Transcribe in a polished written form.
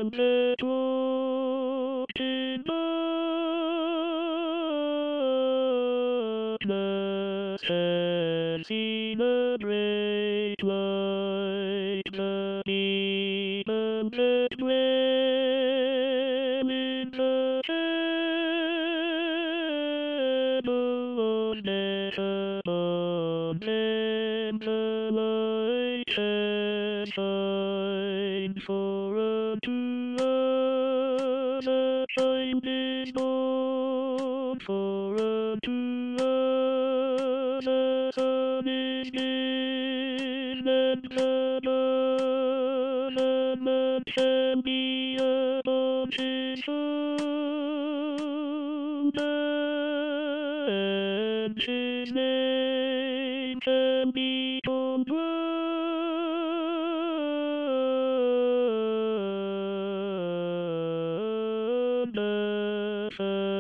and get lost in darkness and see the great light, the deep and great dwell in the shadow of death upon them the light shall shine, for unto us a child is born, for unto us a son is given, and the government shall be upon his shoulder, and his name shall be called Wonderful